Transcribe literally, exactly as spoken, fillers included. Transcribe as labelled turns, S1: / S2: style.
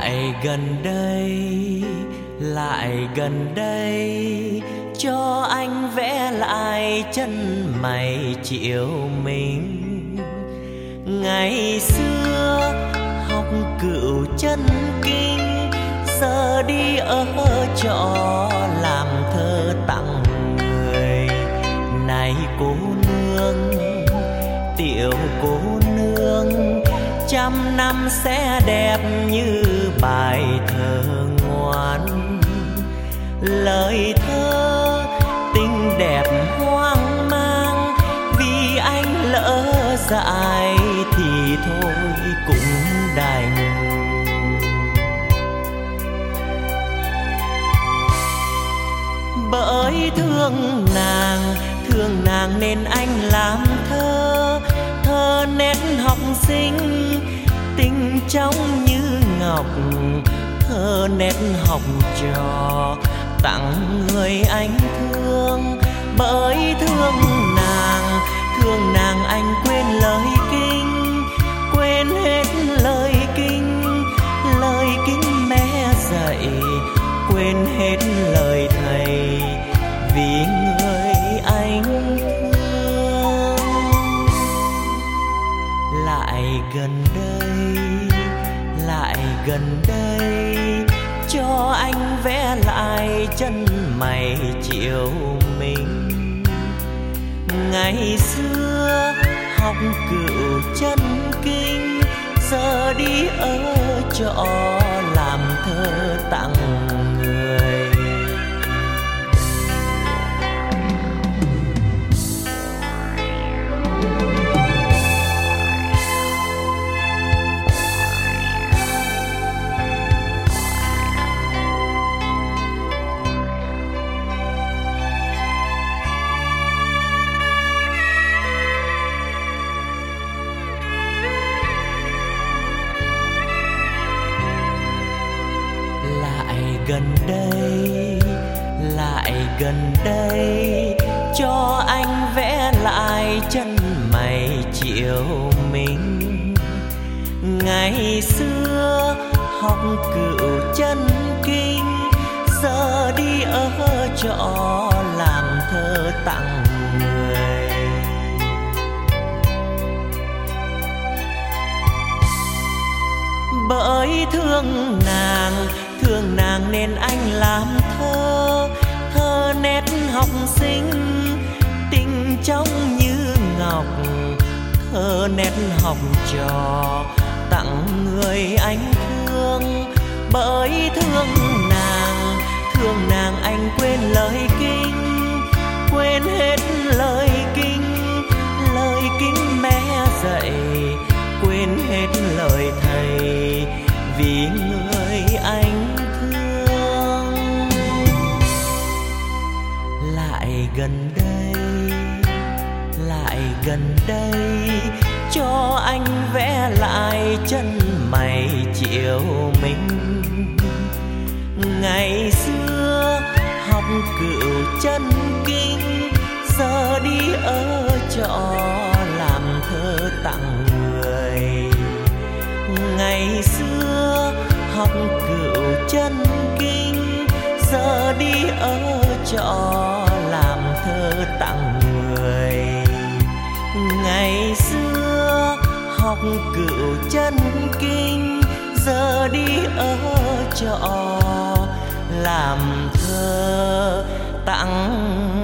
S1: Lại gần đây, lại gần đây, cho anh vẽ lại chân mày chiều mình. Ngày xưa học cửu chân kinh, giờ đi ở trọ làm thơ tặng người. Này cô nương, tiểu cô nương, trăm năm sẽ đẹp như bài thơ ngoan. Lời thơ tình đẹp hoang mang, vì anh lỡ dại thì thôi cũng đành. Bởi thương nàng, thương nàng nên anh làm thơ. Thơ nét học sinh, tình trong như ngọc. Thơ nét học trò, tặng người anh thương. Bởi thương nàng, thương nàng anh quên lời kinh. Quên hết lời kinh, lời kinh mẹ dạy. Quên hết lời thầy, vì người anh thương. Lại gần đây, lại gần đây, cho anh vẽ lại chân mày chiều mình. Ngày xưa học cửu chân kinh, giờ đi ở trọ làm thơ tặng người. Gần đây, lại gần đây, cho anh vẽ lại chân mày chiều mình. Ngày xưa học cửu chân kinh, giờ đi ở trọ làm thơ tặng người. Bởi thương nàng, thương nàng nên anh làm thơ. Thơ nét học sinh, tình trong như ngọc. Thơ nét học trò, tặng người anh thương. Bởi thương nàng, thương nàng anh quên lời kinh. Quên hết lời kinh, lời kinh mẹ dạy. Quên hết lời thầy, vì người anh thương. Lại gần đây, lại gần đây, cho anh vẽ lại chân mày chiều mình. Ngày xưa học cửu chân kinh, giờ đi ở trọ làm thơ tặng người. Ngày xưa học cửu chân kinh, giờ đi ở trọ làm thơ tặng người. Ngày xưa học cửu chân kinh, giờ đi ở trọ làm thơ tặng